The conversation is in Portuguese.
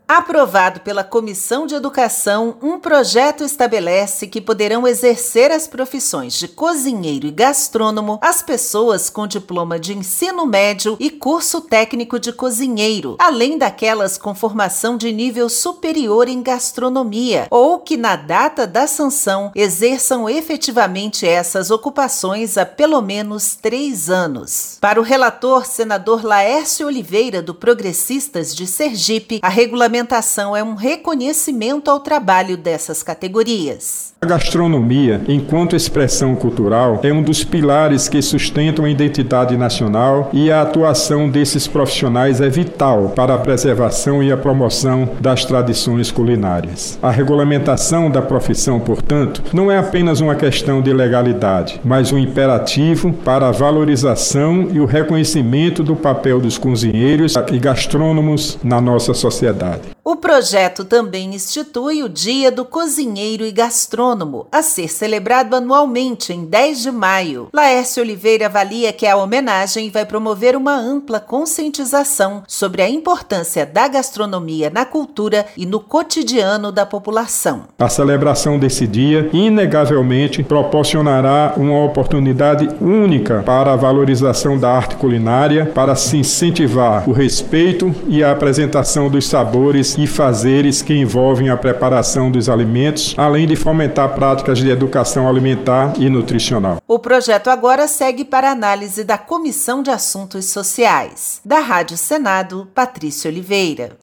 Aprovado pela Comissão de Educação, um projeto estabelece que poderão exercer as profissões de cozinheiro e gastrônomo as pessoas com diploma de ensino médio e curso técnico de cozinheiro, além daquelas com formação de nível superior em gastronomia, ou que na data da sanção exerçam efetivamente essas ocupações há pelo menos 3 anos. Para o relator, senador Laércio Oliveira, do Progressistas de Sergipe, a regulamentação é um reconhecimento ao trabalho dessas categorias. A gastronomia, enquanto expressão cultural, é um dos pilares que sustentam a identidade nacional e a atuação desses profissionais é vital para a preservação e a promoção das tradições culinárias. A regulamentação da profissão, portanto, não é apenas uma questão de legalidade, mas um imperativo para a valorização e o reconhecimento do papel dos cozinheiros e gastrônomos na nossa sociedade. O projeto também institui o Dia do Cozinheiro e Gastrônomo, a ser celebrado anualmente em 10 de maio. Laércio Oliveira avalia que a homenagem vai promover uma ampla conscientização sobre a importância da gastronomia na cultura e no cotidiano da população. A celebração desse dia, inegavelmente, proporcionará uma oportunidade única para a valorização da arte culinária, para se incentivar o respeito e a apresentação dos sabores e fazeres que envolvem a preparação dos alimentos, além de fomentar práticas de educação alimentar e nutricional. O projeto agora segue para análise da Comissão de Assuntos Sociais. Da Rádio Senado, Patrícia Oliveira.